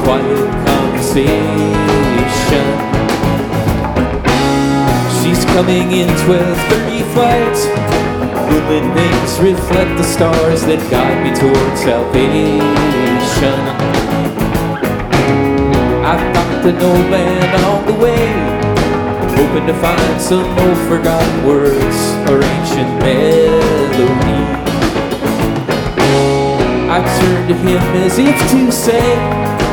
quiet conversation. She's coming in 12:30 flight. Moonlit wings reflect the stars that guide me towards salvation. I've got an old man on the way, hoping to find some old forgotten words or ancient melody. I turn to him as if to say,